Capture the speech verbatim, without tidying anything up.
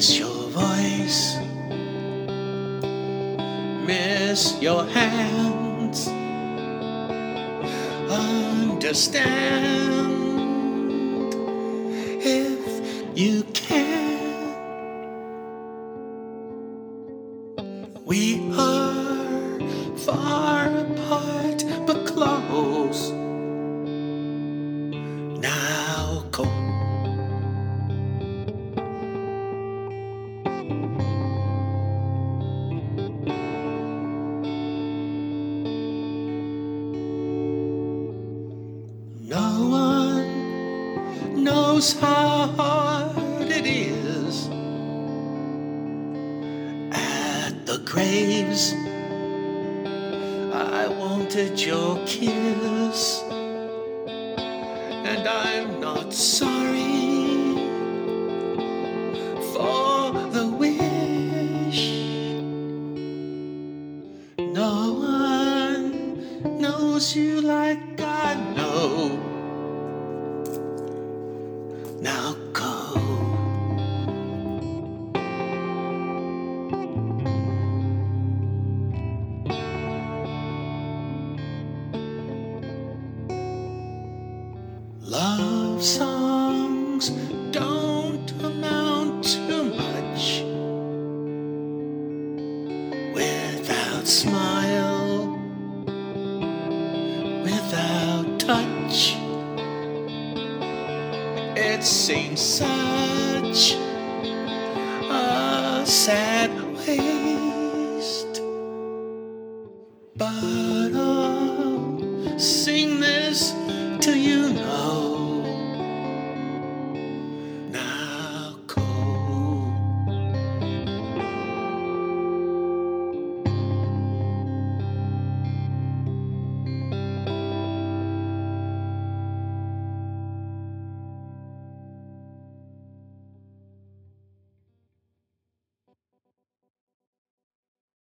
Miss your voice, miss your hands. Understand if you can. We are far apart but close. Now go. No one knows how hard it is at the graves. I wanted your kiss, and I'm not sorry for the wish. No one knows you like I know. Now go. Love songs don't amount to much without smile, without touch. It seems such a sad waste, but I'll sing this till you know